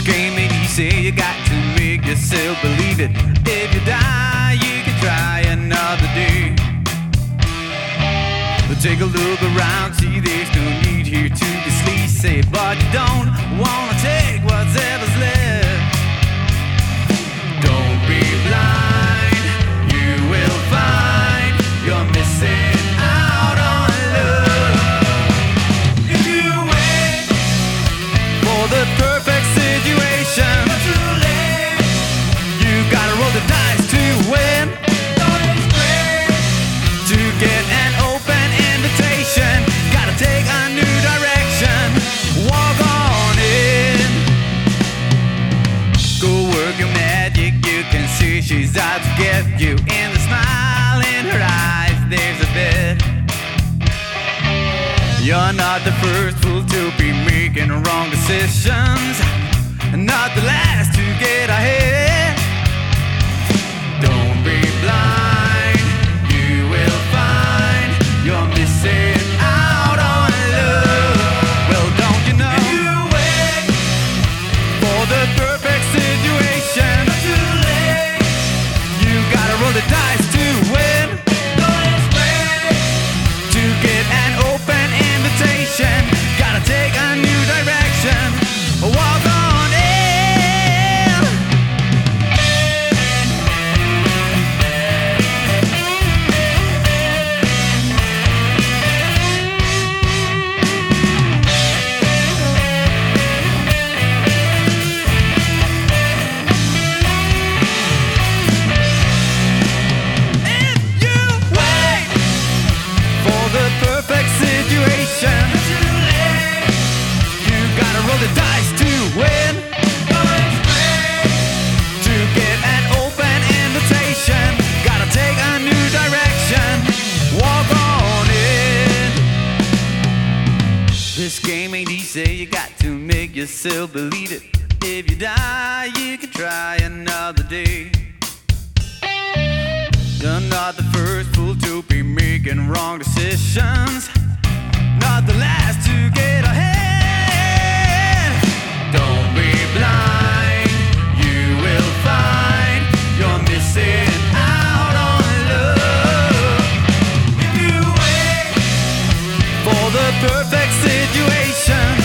game ain't easy, you got to make yourself believe it. If you die, you can try another day. But take a look around, see there's no need here to be sleazy. But you don't wanna take whatever's left. Don't be blind, you will find you're missing out on love. If you wait for the perfect situation, you're too late. You gotta roll the dice to win. Don't expect to get an open invitation. Gotta take a new direction. Walk on in. Go work your magic. You can see she's out to get you. In the smile in her eyes, there's a bit. You're not the first fool to be making wrong decisions, not the last to get ahead. Don't be blind, you will find you're missing out on love. Well, don't you know, if you wait for the perfect situation, not too late. You gotta roll the dice to win. Don't expect to get an open invitation. Gotta take a new direction. Walk on in. If you wait for the perfect situation, too late. You gotta roll the dice to win. Don't expect to get an open invitation. Gotta take a new direction. Walk on in. This game ain't easy, you got to make yourself believe it. If you die, you can try another day. You're not the first fool to be making wrong decisions, not the last to get ahead. Don't be blind, you will find you're missing out on love. If you wait for the perfect situation,